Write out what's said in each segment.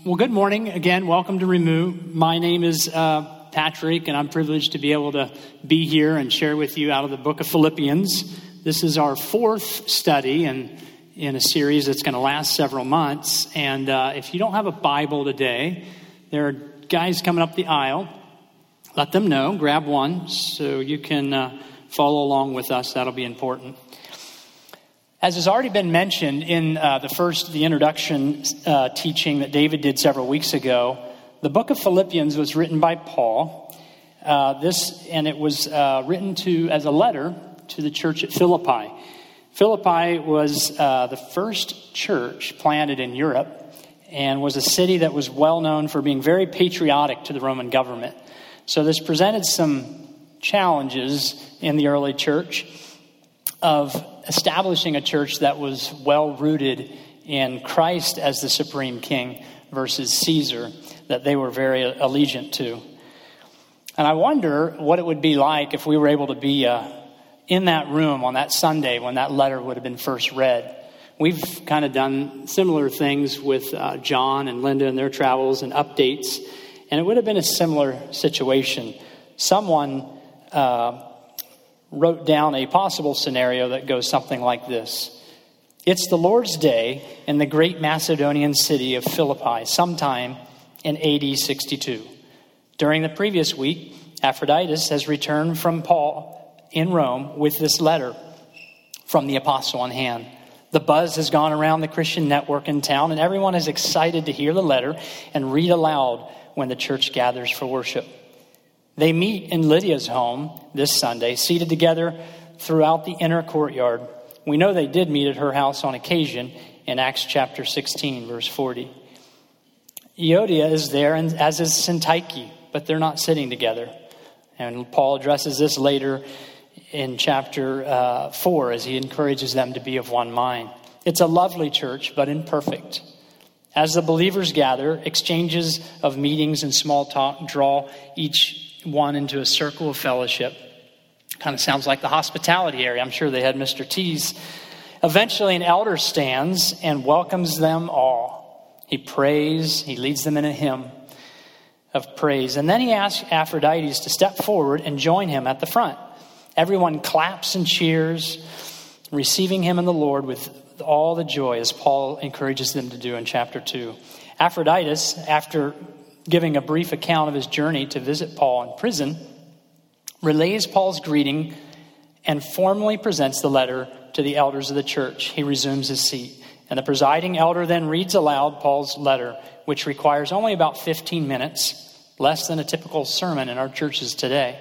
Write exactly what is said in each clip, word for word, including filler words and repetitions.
Well, good morning again. Welcome to Remove. My name is uh, Patrick, and I'm privileged to be able to be here and share with you out of the book of Philippians. This is our fourth study in, in a series that's going to last several months. And uh, if you don't have a Bible today, there are guys coming up the aisle. Let them know. Grab one so you can uh, follow along with us. That'll be important. As has already been mentioned in uh, the first, the introduction uh, teaching that David did several weeks ago, the book of Philippians was written by Paul. Uh, this and it was uh, written to as a letter to the church at Philippi. Philippi was uh, the first church planted in Europe and was a city that was well known for being very patriotic to the Roman government. So this presented some challenges in the early church of establishing a church that was well rooted in Christ as the supreme king versus Caesar, that they were very allegiant to. And I wonder what it would be like if we were able to be uh, in that room on that Sunday when that letter would have been first read. We've kind of done similar things with uh, John and Linda and their travels and updates, and it would have been a similar situation. Someone uh, wrote down a possible scenario that goes something like this. It's the Lord's Day in the great Macedonian city of Philippi, sometime in A D sixty-two. During the previous week, Epaphroditus has returned from Paul in Rome with this letter from the apostle in hand. The buzz has gone around the Christian network in town, and everyone is excited to hear the letter and read aloud when the church gathers for worship. They meet in Lydia's home this Sunday, seated together throughout the inner courtyard. We know they did meet at her house on occasion in Acts chapter sixteen, verse forty. Euodia is there, and as is Syntyche, but they're not sitting together. And Paul addresses this later in chapter uh, four as he encourages them to be of one mind. It's a lovely church, but imperfect. As the believers gather, exchanges of meetings and small talk draw each one into a circle of fellowship. Kind of sounds like the hospitality area. I'm sure they had Mister T's. Eventually, an elder stands and welcomes them all. He prays. He leads them in a hymn of praise. And then he asks Epaphroditus to step forward and join him at the front. Everyone claps and cheers, receiving him in the Lord with all the joy, as Paul encourages them to do in chapter two. Epaphroditus, after giving a brief account of his journey to visit Paul in prison, relays Paul's greeting and formally presents the letter to the elders of the church. He resumes his seat, and the presiding elder then reads aloud Paul's letter, which requires only about fifteen minutes, less than a typical sermon in our churches today.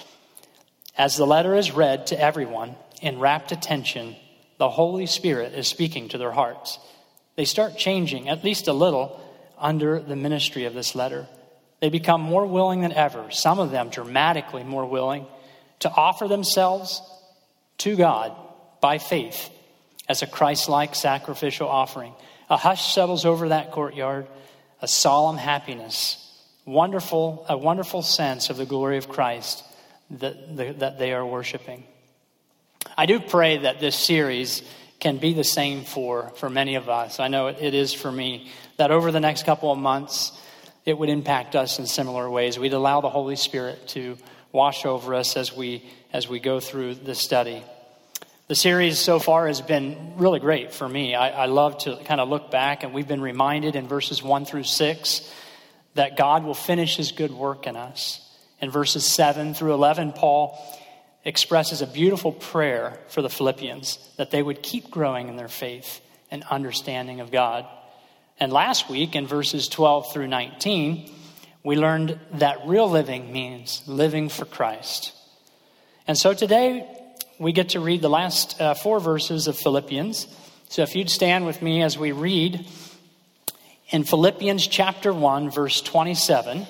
As the letter is read to everyone in rapt attention, the Holy Spirit is speaking to their hearts. They start changing, at least a little, under the ministry of this letter. They become more willing than ever, some of them dramatically more willing, to offer themselves to God by faith as a Christ-like sacrificial offering. A hush settles over that courtyard, a solemn happiness, wonderful, a wonderful sense of the glory of Christ that, the, that they are worshiping. I do pray that this series can be the same for, for many of us. I know it, it is for me, that over the next couple of months, it would impact us in similar ways. We'd allow the Holy Spirit to wash over us as we as we go through this study. The series so far has been really great for me. I, I love to kind of look back, and we've been reminded in verses one through six that God will finish his good work in us. In verses seven through eleven, Paul expresses a beautiful prayer for the Philippians, that they would keep growing in their faith and understanding of God. And last week, in verses twelve through nineteen, we learned that real living means living for Christ. And so today, we get to read the last uh, four verses of Philippians. So if you'd stand with me as we read in Philippians chapter one, verse twenty-seven,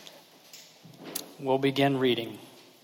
we'll begin reading.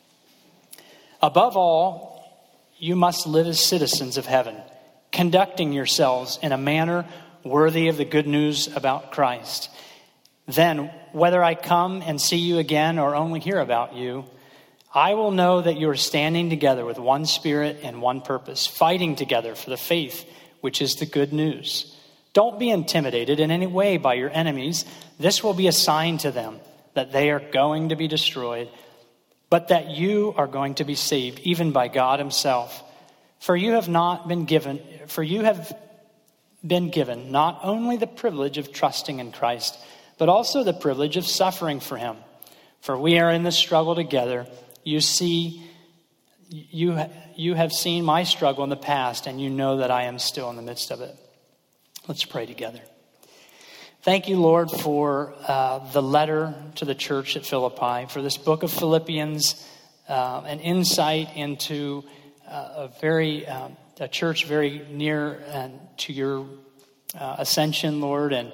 Above all, you must live as citizens of heaven, conducting yourselves in a manner worthy of the good news about Christ. Then, whether I come and see you again or only hear about you, I will know that you are standing together with one spirit and one purpose, fighting together for the faith, which is the good news. Don't be intimidated in any way by your enemies. This will be a sign to them that they are going to be destroyed, but that you are going to be saved, even by God himself. For you have not been given, for you have been given not only the privilege of trusting in Christ, but also the privilege of suffering for him. For we are in this struggle together. You see, you, you have seen my struggle in the past, and you know that I am still in the midst of it. Let's pray together. Thank you, Lord, for uh, the letter to the church at Philippi, for this book of Philippians, uh, an insight into uh, a very um, a church very near and to your uh, ascension, Lord, and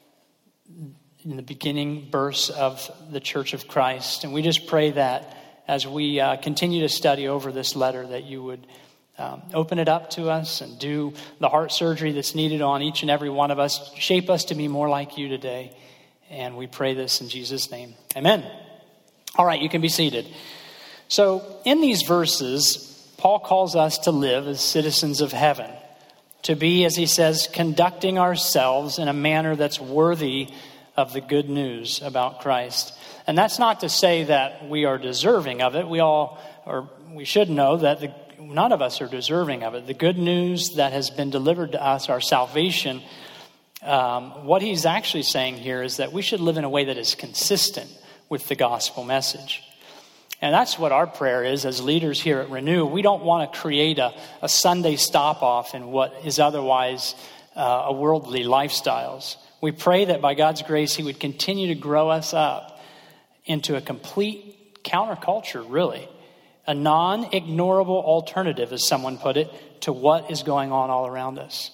in the beginning verse of the Church of Christ. And we just pray that as we uh, continue to study over this letter, that you would Um, open it up to us and do the heart surgery that's needed on each and every one of us. Shape us to be more like you today. And we pray this in Jesus' name. Amen. All right, you can be seated. So in these verses, Paul calls us to live as citizens of heaven. To be, as he says, conducting ourselves in a manner that's worthy of the good news about Christ. And that's not to say that we are deserving of it. We all, or we should know that the None of us are deserving of it. The good news that has been delivered to us, our salvation, um, what he's actually saying here is that we should live in a way that is consistent with the gospel message. And that's what our prayer is as leaders here at Renew. We don't want to create a, a Sunday stop-off in what is otherwise uh, a worldly lifestyles. We pray that by God's grace, he would continue to grow us up into a complete counterculture, really. A non-ignorable alternative, as someone put it, to what is going on all around us.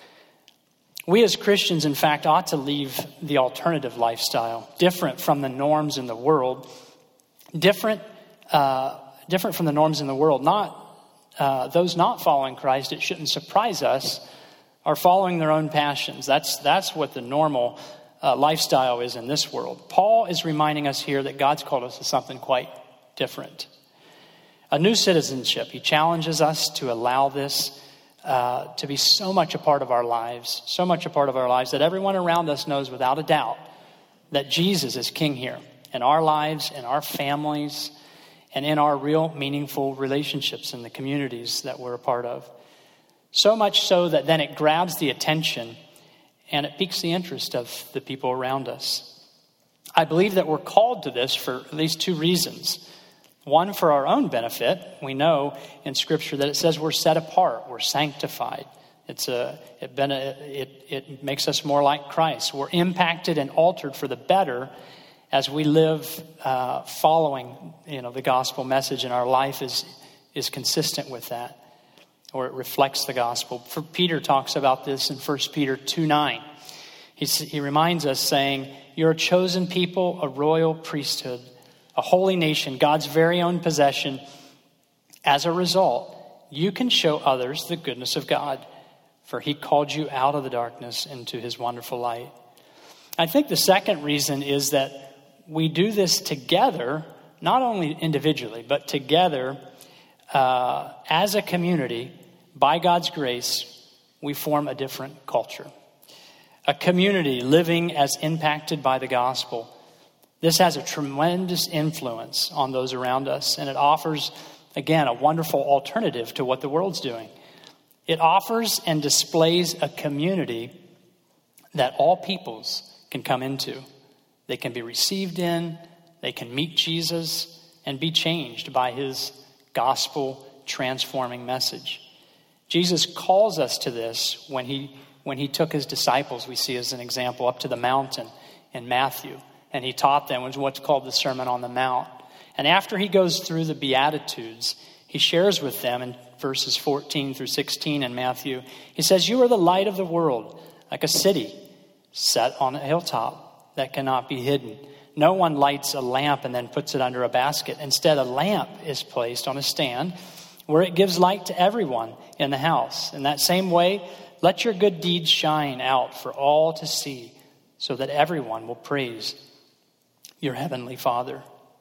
We as Christians, in fact, ought to leave the alternative lifestyle, different from the norms in the world, different, uh, different from the norms in the world. Not uh, those not following Christ, it shouldn't surprise us, are following their own passions. That's that's what the normal uh, lifestyle is in this world. Paul is reminding us here that God's called us to something quite different. A new citizenship. He challenges us to allow this uh, to be so much a part of our lives, so much a part of our lives that everyone around us knows without a doubt that Jesus is king here in our lives, in our families, and in our real meaningful relationships in the communities that we're a part of. So much so that then it grabs the attention and it piques the interest of the people around us. I believe that we're called to this for at least two reasons. One, for our own benefit. We know in Scripture that it says we're set apart, we're sanctified. It's a, it, it, it makes us more like Christ. We're impacted and altered for the better as we live uh, following, you know, the gospel message, and our life is is consistent with that, or it reflects the gospel. For Peter talks about this in First Peter two nine. He he reminds us, saying, "You're a chosen people, a royal priesthood, a holy nation, God's very own possession. As a result, you can show others the goodness of God, for he called you out of the darkness into his wonderful light." I think the second reason is that we do this together, not only individually, but together uh, as a community. By God's grace, we form a different culture. A community living as impacted by the gospel. This has a tremendous influence on those around us, and it offers, again, a wonderful alternative to what the world's doing. It offers and displays a community that all peoples can come into. They can be received in, they can meet Jesus, and be changed by his gospel-transforming message. Jesus calls us to this when he, when he took his disciples, we see as an example, up to the mountain in Matthew. And he taught them, was what's called the Sermon on the Mount. And after he goes through the Beatitudes, he shares with them in verses fourteen through sixteen in Matthew. He says, "You are the light of the world, like a city set on a hilltop that cannot be hidden. No one lights a lamp and then puts it under a basket. Instead, a lamp is placed on a stand where it gives light to everyone in the house. In that same way, let your good deeds shine out for all to see, so that everyone will praise your heavenly Father."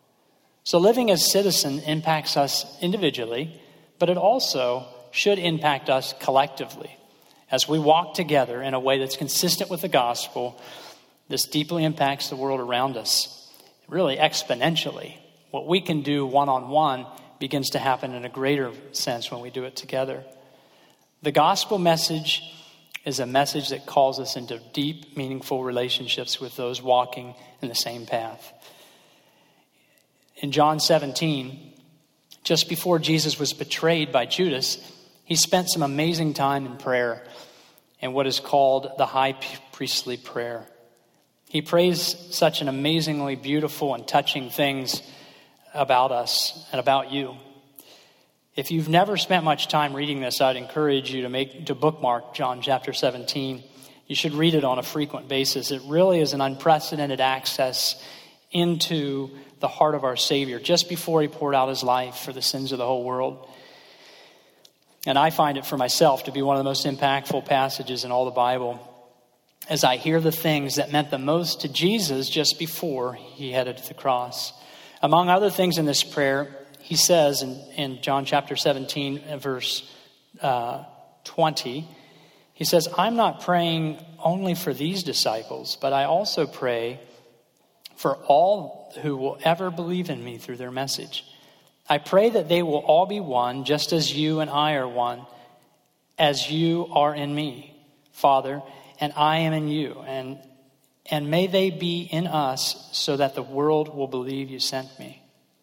So living as citizen impacts us individually, but it also should impact us collectively As we walk together in a way that's consistent with the gospel, this deeply impacts the world around us, really exponentially. What we can do one-on-one begins to happen in a greater sense when we do it together. The gospel message is a message that calls us into deep, meaningful relationships with those walking in the same path. In John seventeen, just before Jesus was betrayed by Judas, he spent some amazing time in prayer in what is called the high priestly prayer. He prays such an amazingly beautiful and touching things about us and about you. If you've never spent much time reading this, I'd encourage you to make to bookmark John chapter seventeen. You should read it on a frequent basis. It really is an unprecedented access into the heart of our Savior just before he poured out his life for the sins of the whole world. And I find it for myself to be one of the most impactful passages in all the Bible as I hear the things that meant the most to Jesus just before he headed to the cross. Among other things in this prayer, he says in, in John chapter seventeen, verse uh, twenty, he says, I'm not praying only for these disciples, but I also pray for all who will ever believe in me through their message. I pray that they will all be one, just as you and I are one, as you are in me, Father, and I am in you. And, and may they be in us so that the world will believe you sent me.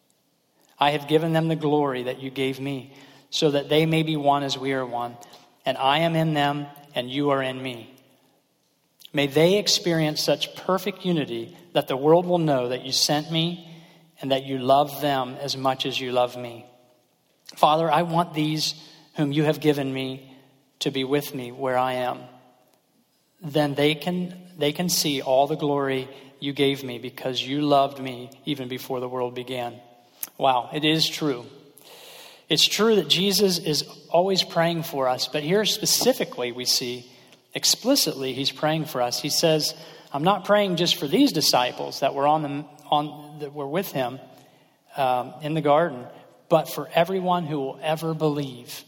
I have given them the glory that you gave me, so that they may be one as we are one. And I am in them, and you are in me. May they experience such perfect unity that the world will know that you sent me and that you love them as much as you love me. Father, I want these whom you have given me to be with me where I am. Then they can they can see all the glory you gave me because you loved me even before the world began. Wow, it is true. It's true that Jesus is always praying for us, but here specifically we see explicitly he's praying for us. He says, I'm not praying just for these disciples that were on the on that were with him um, in the garden, but for everyone who will ever believe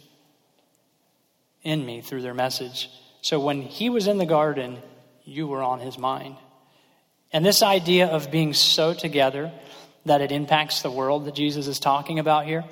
in me through their message. So when he was in the garden, you were on his mind. And this idea of being so together that it impacts the world that Jesus is talking about here,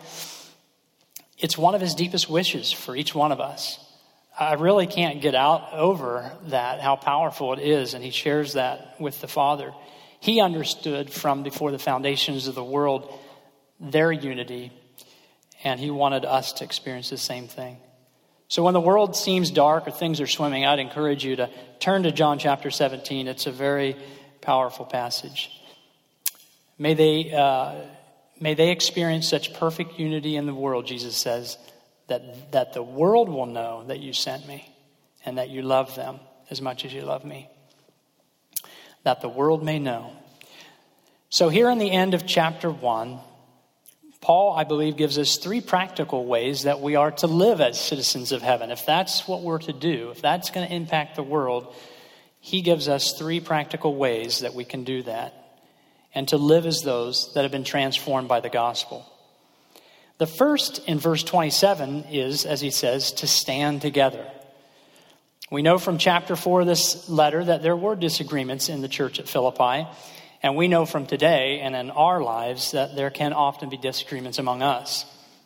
it's one of his deepest wishes for each one of us. I really can't get out over that, how powerful it is, and he shares that with the Father. He understood from before the foundations of the world their unity, and he wanted us to experience the same thing. So when the world seems dark or things are swimming, I'd encourage you to turn to John chapter seventeen. It's a very powerful passage. May they, uh, may they experience such perfect unity in the world, Jesus says, that, that the world will know that you sent me and that you love them as much as you love me. That the world may know. So here in the end of chapter one, Paul, I believe, gives us three practical ways that we are to live as citizens of heaven. If that's what we're to do, if that's going to impact the world, he gives us three practical ways that we can do that and to live as those that have been transformed by the gospel. The first in verse twenty-seven is, as he says, to stand together. We know from chapter four of this letter that there were disagreements in the church at Philippi. And we know from today and in our lives that there can often be disagreements among us.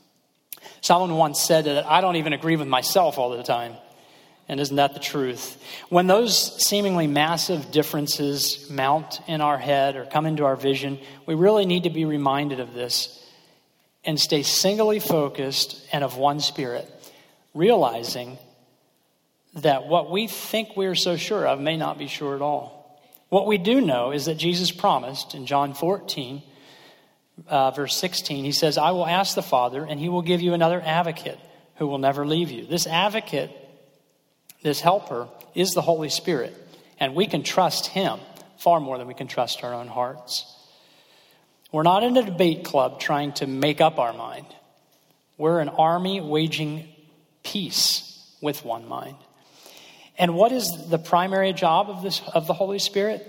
Someone once said that I don't even agree with myself all the time. And isn't that the truth? When those seemingly massive differences mount in our head or come into our vision, we really need to be reminded of this and stay singly focused and of one spirit, realizing that what we think we're so sure of may not be sure at all. What we do know is that Jesus promised in John fourteen, uh, verse sixteen, he says, I will ask the Father and he will give you another advocate who will never leave you. This advocate, this helper, is the Holy Spirit. And we can trust him far more than we can trust our own hearts. We're not in a debate club trying to make up our mind. We're an army waging peace with one mind. And what is the primary job of this of the Holy Spirit?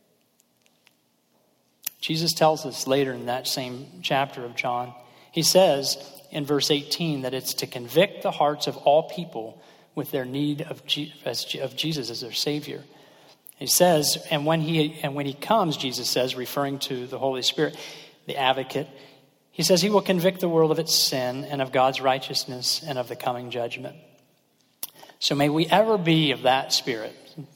Jesus tells us later in that same chapter of John. He says in verse eighteen that it's to convict the hearts of all people with their need of, Je- as, of Jesus as their Savior. He says, and when he and when he comes, Jesus says, referring to the Holy Spirit, the advocate, he says he will convict the world of its sin and of God's righteousness and of the coming judgment. So may we ever be of that spirit.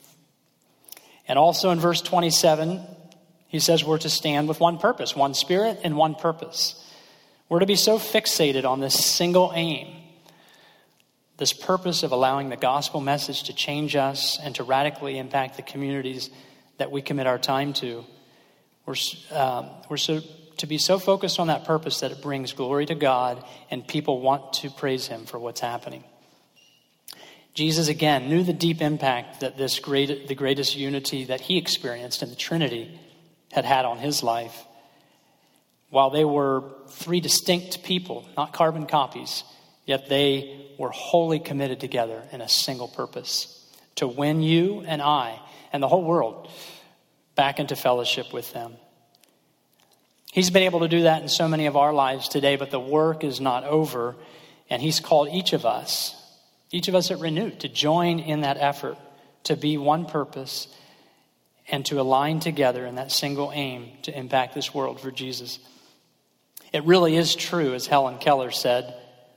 And also in verse twenty-seven, he says we're to stand with one purpose, one spirit and one purpose. We're to be so fixated on this single aim, this purpose of allowing the gospel message to change us and to radically impact the communities that we commit our time to. We're, um, we're so to be so focused on that purpose that it brings glory to God and people want to praise him for what's happening. Jesus, again, knew the deep impact that this great, the greatest unity that he experienced in the Trinity had had on his life. While they were three distinct people, not carbon copies, yet they were wholly committed together in a single purpose, to win you and I and the whole world back into fellowship with them. He's been able to do that in so many of our lives today, but the work is not over, and he's called each of us, each of us at Renew, to join in that effort, to be one purpose, and to align together in that single aim to impact this world for Jesus. It really is true, as Helen Keller said,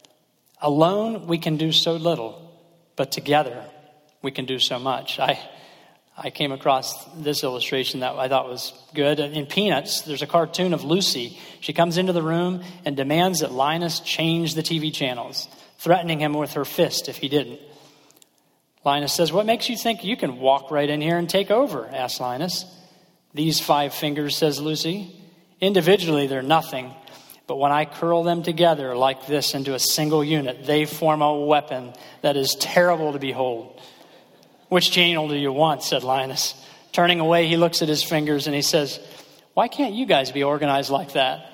alone we can do so little, but together we can do so much. I I came across this illustration that I thought was good. In Peanuts, there's a cartoon of Lucy. She comes into the room and demands that Linus change the T V channels, threatening him with her fist if he didn't. Linus says, "What makes you think you can walk right in here and take over?" asks Linus. "These five fingers," says Lucy. "Individually, they're nothing. But when I curl them together like this into a single unit, they form a weapon that is terrible to behold." "Which channel do you want?" said Linus. Turning away, he looks at his fingers and he says, "Why can't you guys be organized like that?"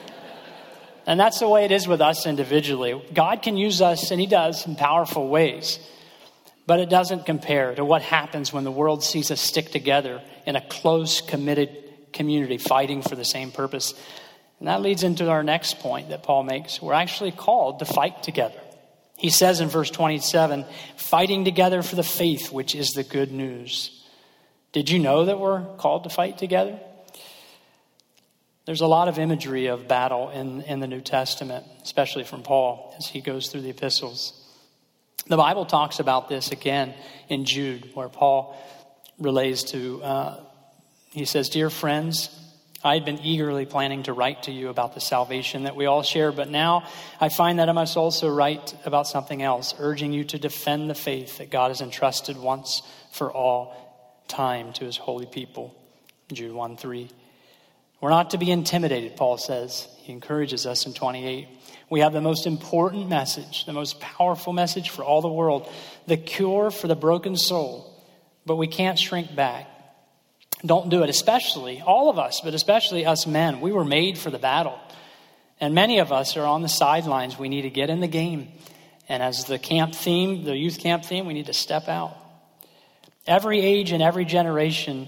And that's the way it is with us individually. God can use us, and he does, in powerful ways. But it doesn't compare to what happens when the world sees us stick together in a close, committed community fighting for the same purpose. And that leads into our next point that Paul makes. We're actually called to fight together. He says in verse twenty-seven, fighting together for the faith, which is the good news. Did you know that we're called to fight together? There's a lot of imagery of battle in, in the New Testament, especially from Paul as he goes through the epistles. The Bible talks about this again in Jude, where Paul relays to, uh, he says, "Dear friends, I had been eagerly planning to write to you about the salvation that we all share, but now I find that I must also write about something else, urging you to defend the faith that God has entrusted once for all time to his holy people." Jude one three. We're not to be intimidated, Paul says. He encourages us in twenty-eight. We have the most important message, the most powerful message for all the world, the cure for the broken soul, but we can't shrink back. Don't do it, especially, all of us, but especially us men. We were made for the battle. And many of us are on the sidelines. We need to get in the game. And as the camp theme, the youth camp theme, we need to step out. Every age and every generation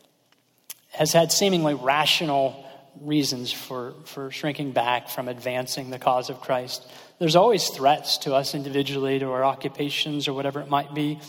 has had seemingly rational reasons for, for shrinking back from advancing the cause of Christ. There's always threats to us individually, to our occupations or whatever it might be,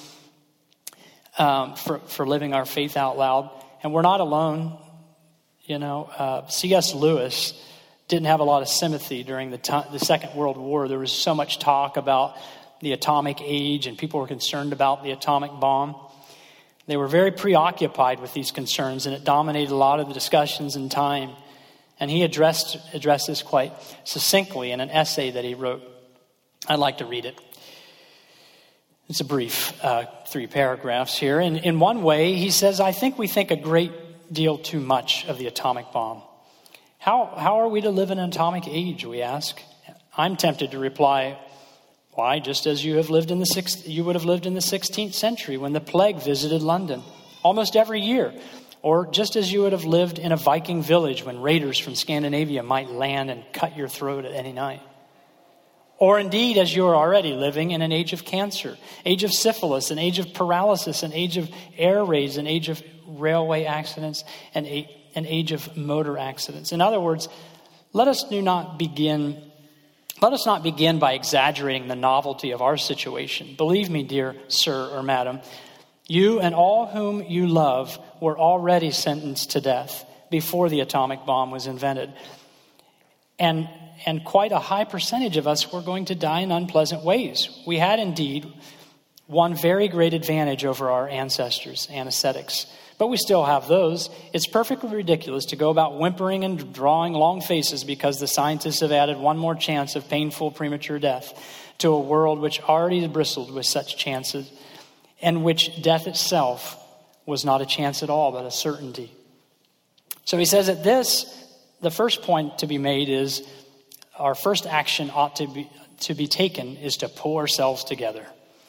um, for, for living our faith out loud. And we're not alone. You know, uh, C S Lewis didn't have a lot of sympathy during the, time, the Second World War. There was so much talk about the atomic age, and people were concerned about the atomic bomb. They were very preoccupied with these concerns, and it dominated a lot of the discussions and time. And he addressed addressed this quite succinctly in an essay that he wrote. I'd like to read it. It's a brief uh, three paragraphs here. And in one way, he says, I think we think a great deal too much of the atomic bomb. How how are we to live in an atomic age, we ask? I'm tempted to reply, why, just as you have lived in the sixth, you would have lived in the sixteenth century when the plague visited London almost every year. Or just as you would have lived in a Viking village when raiders from Scandinavia might land and cut your throat at any night. Or indeed, as you are already living in an age of cancer, age of syphilis, an age of paralysis, an age of air raids, an age of railway accidents, and an age of motor accidents. In other words, let us do not begin Let us not begin by exaggerating the novelty of our situation. Believe me, dear sir or madam, you and all whom you love were already sentenced to death before the atomic bomb was invented. And, and quite a high percentage of us were going to die in unpleasant ways. We had indeed one very great advantage over our ancestors, anesthetics. But we still have those. It's perfectly ridiculous to go about whimpering and drawing long faces because the scientists have added one more chance of painful premature death to a world which already bristled with such chances, and which death itself was not a chance at all, but a certainty. So he says that this, the first point to be made is our first action ought to be, to be taken is to pull ourselves together.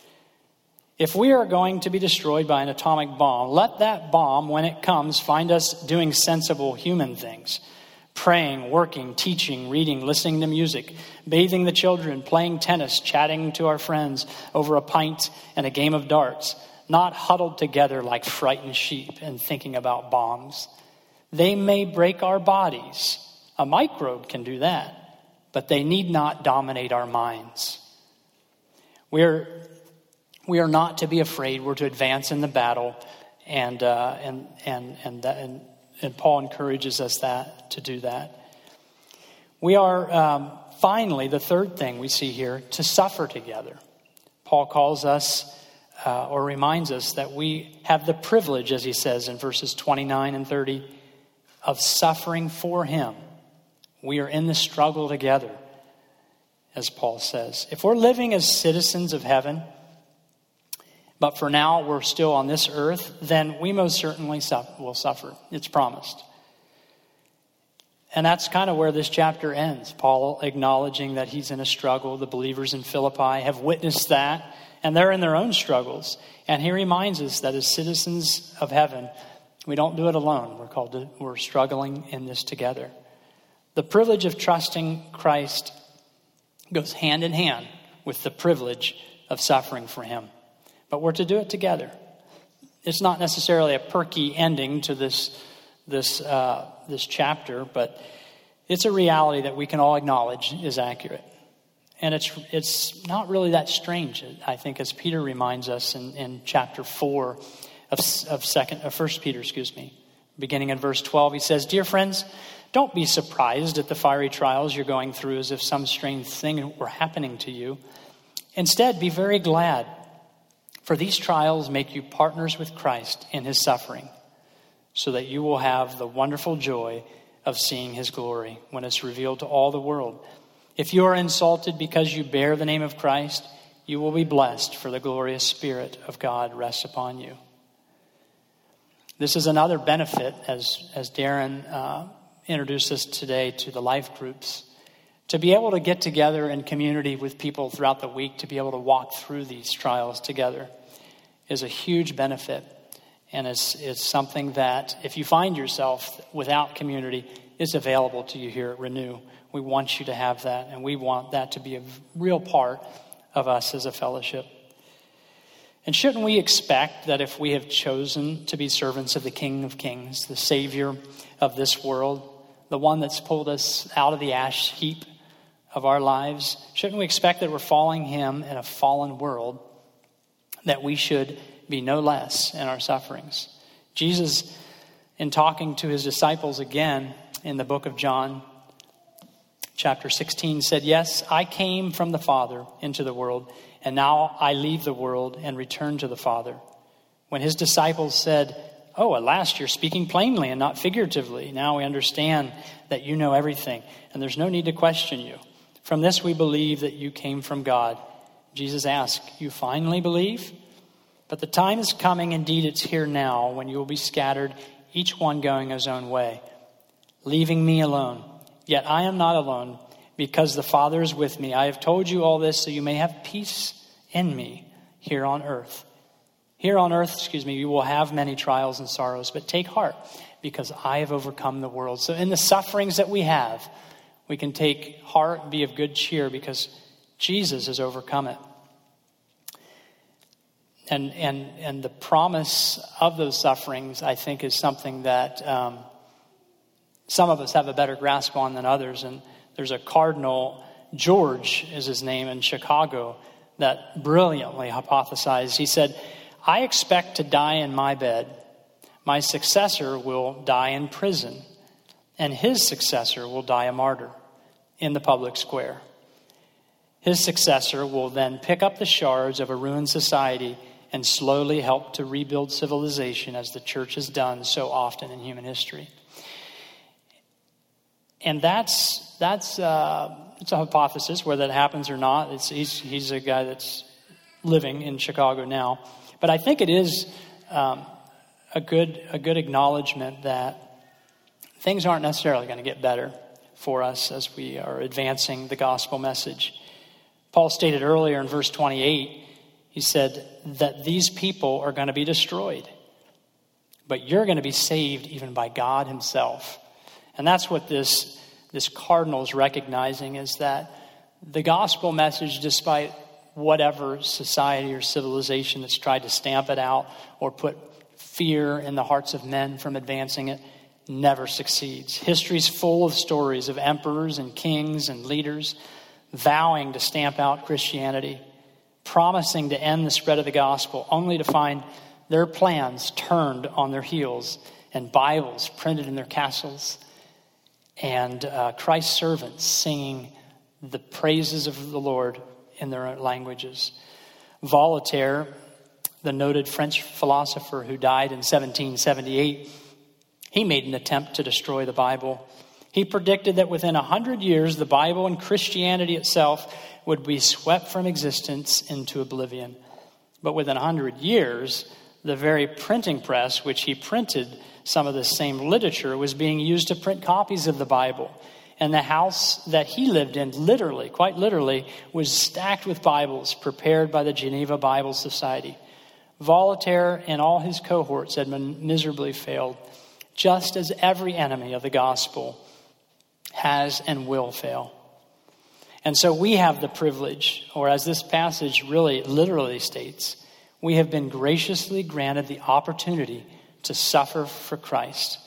If we are going to be destroyed by an atomic bomb, let that bomb, when it comes, find us doing sensible human things. Praying, working, teaching, reading, listening to music, bathing the children, playing tennis, chatting to our friends over a pint and a game of darts. Not huddled together like frightened sheep and thinking about bombs. They may break our bodies. A microbe can do that. But they need not dominate our minds. We're... We are not to be afraid. We're to advance in the battle, and uh, and and and, that, and and Paul encourages us that to do that. We are um, finally the third thing we see here to suffer together. Paul calls us uh, or reminds us that we have the privilege, as he says in verses twenty-nine and thirty, of suffering for him. We are in the struggle together, as Paul says. If we're living as citizens of heaven, but for now we're still on this earth, then we most certainly will suffer. It's promised. And that's kind of where this chapter ends. Paul acknowledging that he's in a struggle. The believers in Philippi have witnessed that, and they're in their own struggles. And he reminds us that as citizens of heaven, we don't do it alone. We're called to, we're struggling in this together. The privilege of trusting Christ goes hand in hand with the privilege of suffering for him. But we're to do it together. It's not necessarily a perky ending to this this uh, this chapter, but it's a reality that we can all acknowledge is accurate. And it's it's not really that strange, I think, as Peter reminds us in, in chapter four of of second of First Peter, excuse me, beginning in verse twelve. He says, "Dear friends, don't be surprised at the fiery trials you're going through as if some strange thing were happening to you. Instead, be very glad. For these trials make you partners with Christ in his suffering, so that you will have the wonderful joy of seeing his glory when it's revealed to all the world. If you are insulted because you bear the name of Christ, you will be blessed, for the glorious Spirit of God rests upon you." This is another benefit, as, as Darren uh, introduced us today to the life groups, to be able to get together in community with people throughout the week, to be able to walk through these trials together, is a huge benefit. And it's, it's something that, if you find yourself without community, is available to you here at Renew. We want you to have that, and we want that to be a real part of us as a fellowship. And shouldn't we expect that if we have chosen to be servants of the King of Kings, the Savior of this world, the one that's pulled us out of the ash heap of our lives, shouldn't we expect that we're following him in a fallen world, that we should be no less in our sufferings? Jesus, in talking to his disciples again in the book of John, chapter sixteen, said, "Yes, I came from the Father into the world, and now I leave the world and return to the Father." When his disciples said, "Oh, at last you're speaking plainly and not figuratively. Now we understand that you know everything, and there's no need to question you. From this we believe that you came from God." Jesus asked, "You finally believe? But the time is coming, indeed it's here now, when you will be scattered, each one going his own way, leaving me alone. Yet I am not alone, because the Father is with me. I have told you all this so you may have peace in me here on earth. Here on earth, excuse me, you will have many trials and sorrows, but take heart, because I have overcome the world." So in the sufferings that we have, we can take heart, be of good cheer, because Jesus has overcome it. And and and the promise of those sufferings, I think, is something that um, some of us have a better grasp on than others. And there's a cardinal George is his name in Chicago that brilliantly hypothesized. He said, I expect to die in my bed. My successor will die in prison, and his successor will die a martyr in the public square. His successor will then pick up the shards of a ruined society and slowly help to rebuild civilization as the church has done so often in human history. And that's that's uh, it's a hypothesis, whether that happens or not. It's, he's, he's a guy that's living in Chicago now. But I think it is um, a good a good acknowledgement that things aren't necessarily going to get better for us as we are advancing the gospel message. Paul stated earlier in verse twenty-eight, he said that these people are going to be destroyed, but you're going to be saved even by God himself. And that's what this, this cardinal is recognizing, is that the gospel message, despite whatever society or civilization that's tried to stamp it out or put fear in the hearts of men from advancing it, never succeeds. History's full of stories of emperors and kings and leaders vowing to stamp out Christianity, promising to end the spread of the gospel, only to find their plans turned on their heels and Bibles printed in their castles and uh, Christ's servants singing the praises of the Lord in their own languages. Voltaire, the noted French philosopher who died in seventeen seventy-eight, he made an attempt to destroy the Bible. He predicted that within a hundred years, the Bible and Christianity itself would be swept from existence into oblivion. But within a hundred years, the very printing press, which he printed some of the same literature, was being used to print copies of the Bible. And the house that he lived in, literally, quite literally, was stacked with Bibles prepared by the Geneva Bible Society. Voltaire and all his cohorts had miserably failed, just as every enemy of the gospel has and will fail. And so we have the privilege, or as this passage really literally states, we have been graciously granted the opportunity to suffer for Christ.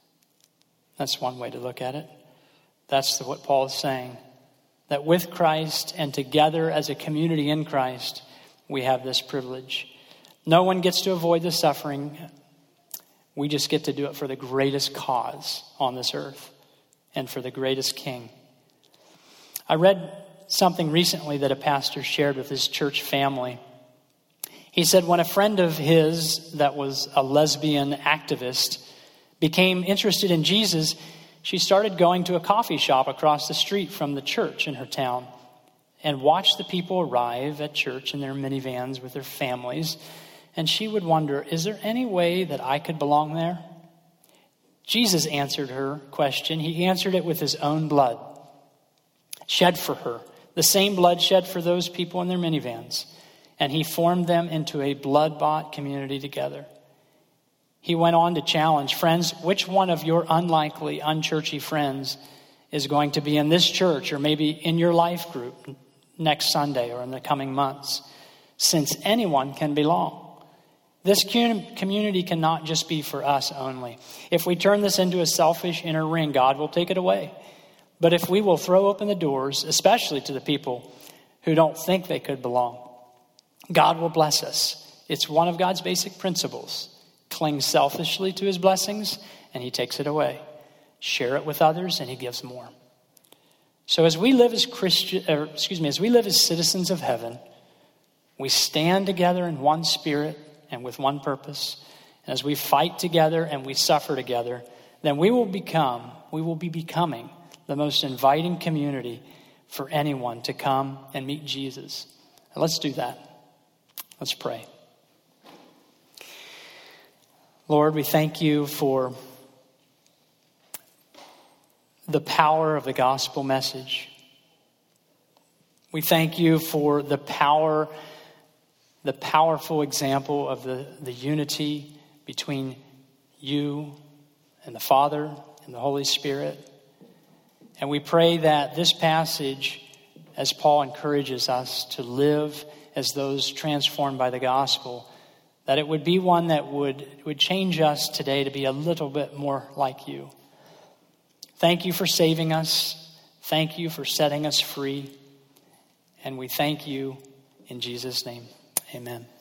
That's one way to look at it. That's what Paul is saying. That with Christ and together as a community in Christ, we have this privilege. No one gets to avoid the suffering. We just get to do it for the greatest cause on this earth and for the greatest King. I read something recently that a pastor shared with his church family. He said when a friend of his that was a lesbian activist became interested in Jesus, she started going to a coffee shop across the street from the church in her town and watched the people arrive at church in their minivans with their families. And she would wonder, is there any way that I could belong there? Jesus answered her question. He answered it with his own blood, shed for her, the same blood shed for those people in their minivans. And he formed them into a blood-bought community together. He went on to challenge, friends, which one of your unlikely, unchurchy friends is going to be in this church or maybe in your life group next Sunday or in the coming months? Since anyone can belong. This community cannot just be for us only. If we turn this into a selfish inner ring, God will take it away. But if we will throw open the doors, especially to the people who don't think they could belong, God will bless us. It's one of God's basic principles. Cling selfishly to his blessings, and he takes it away. Share it with others, and he gives more. So as we live as Christian, or excuse me, as we live as citizens of heaven, we stand together in one spirit and with one purpose. And as we fight together and we suffer together, then we will become, we will be becoming the most inviting community for anyone to come and meet Jesus. And let's do that. Let's pray. Lord, we thank you for the power of the gospel message. We thank you for the power, the powerful example of the, the unity between you and the Father and the Holy Spirit. And we pray that this passage, as Paul encourages us to live as those transformed by the gospel, that it would be one that would, would change us today to be a little bit more like you. Thank you for saving us. Thank you for setting us free. And we thank you in Jesus' name. Amen.